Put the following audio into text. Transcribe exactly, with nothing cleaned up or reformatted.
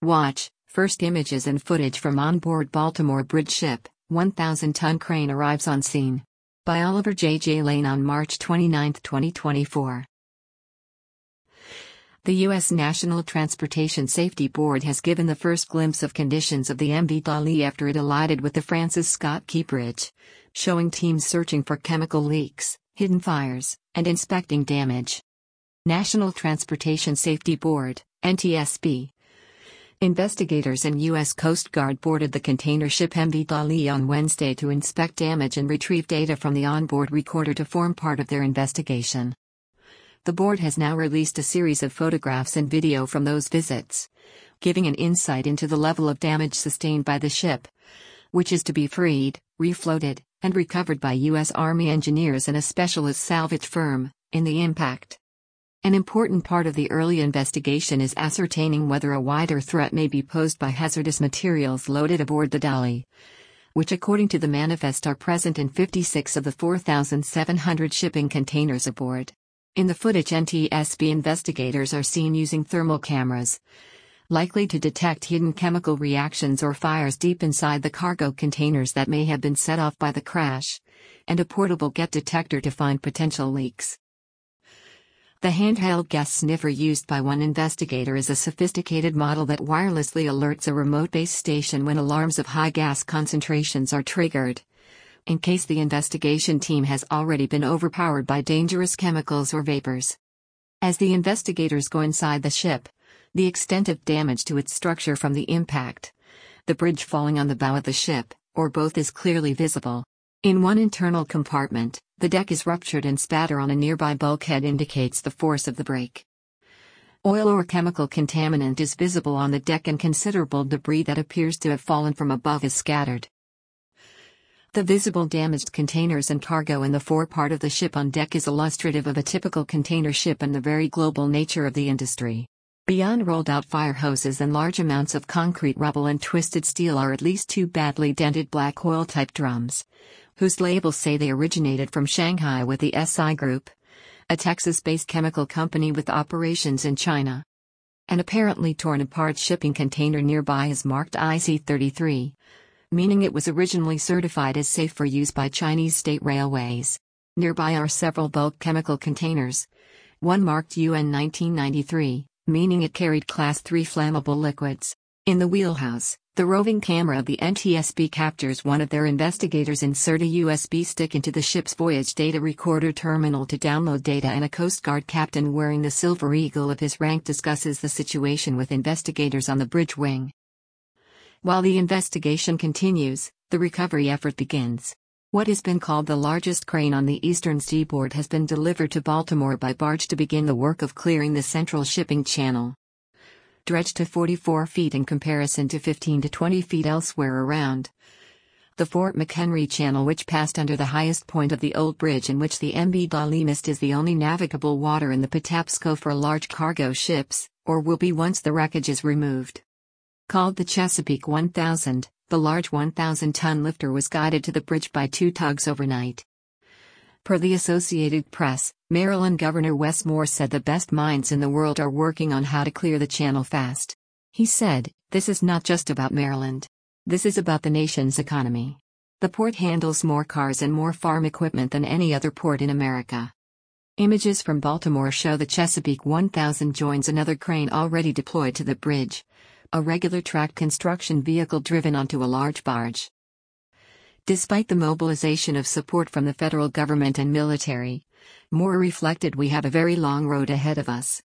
Watch, first images and footage from onboard Baltimore Bridge ship, one thousand ton crane arrives on scene. By Oliver J. J. Lane on March twenty-ninth, twenty twenty-four. The U S National Transportation Safety Board has given the first glimpse of conditions of the M V Dali after it collided with the Francis Scott Key Bridge, showing teams searching for chemical leaks, hidden fires, and inspecting damage. National Transportation Safety Board, N T S B. Investigators and U S Coast Guard boarded the container ship M V Dali on Wednesday to inspect damage and retrieve data from the onboard recorder to form part of their investigation. The board has now released a series of photographs and video from those visits, giving an insight into the level of damage sustained by the ship, which is to be freed, refloated, and recovered by U S Army engineers and a specialist salvage firm, in the impact. An important part of the early investigation is ascertaining whether a wider threat may be posed by hazardous materials loaded aboard the Dali, which according to the manifest are present in fifty-six of the four thousand seven hundred shipping containers aboard. In the footage, N T S B investigators are seen using thermal cameras, likely to detect hidden chemical reactions or fires deep inside the cargo containers that may have been set off by the crash, and a portable get detector to find potential leaks. The handheld gas sniffer used by one investigator is a sophisticated model that wirelessly alerts a remote base station when alarms of high gas concentrations are triggered, in case the investigation team has already been overpowered by dangerous chemicals or vapors. As the investigators go inside the ship, the extent of damage to its structure from the impact, the bridge falling on the bow of the ship, or both is clearly visible. In one internal compartment, the deck is ruptured and spatter on a nearby bulkhead indicates the force of the break. Oil or chemical contaminant is visible on the deck and considerable debris that appears to have fallen from above is scattered. The visible damaged containers and cargo in the forepart of the ship on deck is illustrative of a typical container ship and the very global nature of the industry. Beyond rolled-out fire hoses and large amounts of concrete rubble and twisted steel are at least two badly dented black oil-type drums, whose labels say they originated from Shanghai with the S I Group, a Texas-based chemical company with operations in China. An apparently torn-apart shipping container nearby is marked I C thirty-three. Meaning it was originally certified as safe for use by Chinese state railways. Nearby are several bulk chemical containers, one marked U N nineteen ninety-three, meaning it carried class three flammable liquids. In the wheelhouse, the roving camera of the N T S B captures one of their investigators insert a U S B stick into the ship's voyage data recorder terminal to download data, and a Coast Guard captain wearing the Silver Eagle of his rank discusses the situation with investigators on the bridge wing. While the investigation continues, the recovery effort begins. What has been called the largest crane on the eastern seaboard has been delivered to Baltimore by barge to begin the work of clearing the central shipping channel. Dredged to forty-four feet in comparison to fifteen to twenty feet elsewhere around the Fort McHenry Channel, which passed under the highest point of the old bridge in which the M V Dali missed, is the only navigable water in the Patapsco for large cargo ships, or will be once the wreckage is removed. Called the Chesapeake one thousand, the large one thousand ton lifter was guided to the bridge by two tugs overnight. Per the Associated Press, Maryland Governor Wes Moore said the best minds in the world are working on how to clear the channel fast. He said, "This is not just about Maryland. This is about the nation's economy. The port handles more cars and more farm equipment than any other port in America." Images from Baltimore show the Chesapeake one thousand joins another crane already deployed to the bridge, a regular tracked construction vehicle driven onto a large barge. Despite the mobilization of support from the federal government and military, Moore reflected, "We have a very long road ahead of us.